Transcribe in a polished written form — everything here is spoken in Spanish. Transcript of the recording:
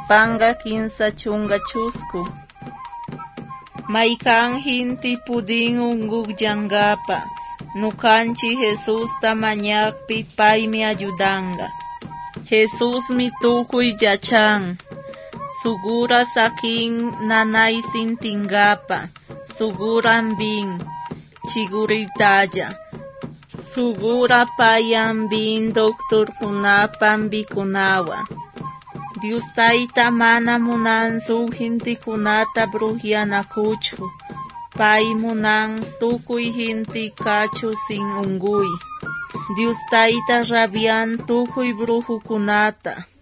panga kinsa chunga chusku. Maykan hinti pudin ungullangapa, nukanchi Jesus tamañakpi paymi ayudanga. Jesus mi tukuy yachan, sugura sakin nanay sintingapa, suguran bin, chiguritaya. Sugura payan bin doctor kunapan bikunawa. Dios taita mana munan su hinti kunata brujianakuchu. Pai munan tukuy hinti kachu sin unguy. Dios taita rabian tukuy bruju kunata.